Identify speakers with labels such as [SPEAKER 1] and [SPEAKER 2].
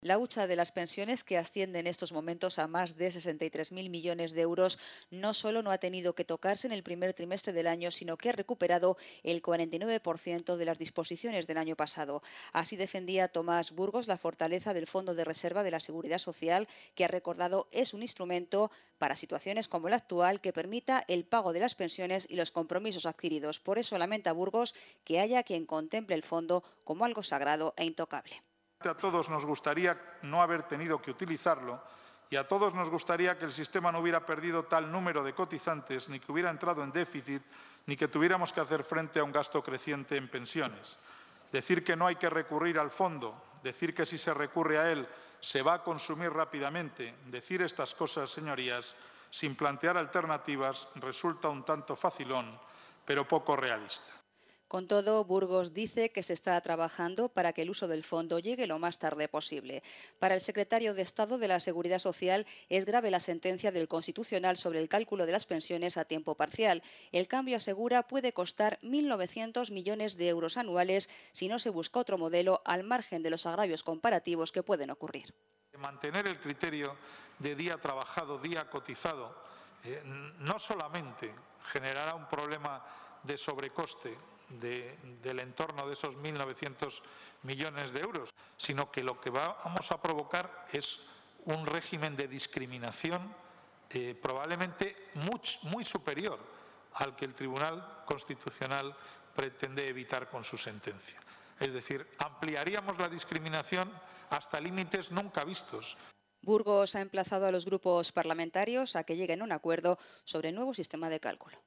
[SPEAKER 1] La hucha de las pensiones, que asciende en estos momentos a más de 63.000 millones de euros, no solo no ha tenido que tocarse en el primer trimestre del año, sino que ha recuperado el 49% de las disposiciones del año pasado. Así defendía Tomás Burgos la fortaleza del Fondo de Reserva de la Seguridad Social, que ha recordado es un instrumento para situaciones como la actual que permita el pago de las pensiones y los compromisos adquiridos. Por eso lamenta Burgos que haya quien contemple el fondo como algo sagrado e intocable.
[SPEAKER 2] A todos nos gustaría no haber tenido que utilizarlo y a todos nos gustaría que el sistema no hubiera perdido tal número de cotizantes, ni que hubiera entrado en déficit, ni que tuviéramos que hacer frente a un gasto creciente en pensiones. Decir que no hay que recurrir al fondo, decir que si se recurre a él se va a consumir rápidamente, decir estas cosas, señorías, sin plantear alternativas, resulta un tanto facilón, pero poco realista.
[SPEAKER 1] Con todo, Burgos dice que se está trabajando para que el uso del fondo llegue lo más tarde posible. Para el secretario de Estado de la Seguridad Social es grave la sentencia del Constitucional sobre el cálculo de las pensiones a tiempo parcial. El cambio, asegura, puede costar 1.900 millones de euros anuales si no se busca otro modelo al margen de los agravios comparativos que pueden ocurrir.
[SPEAKER 2] Mantener el criterio de día trabajado, día cotizado, no solamente generará un problema de sobrecoste del entorno de esos 1.900 millones de euros, sino que lo que vamos a provocar es un régimen de discriminación probablemente muy superior al que el Tribunal Constitucional pretende evitar con su sentencia. Es decir, ampliaríamos la discriminación hasta límites nunca vistos.
[SPEAKER 1] Burgos ha emplazado a los grupos parlamentarios a que lleguen a un acuerdo sobre el nuevo sistema de cálculo.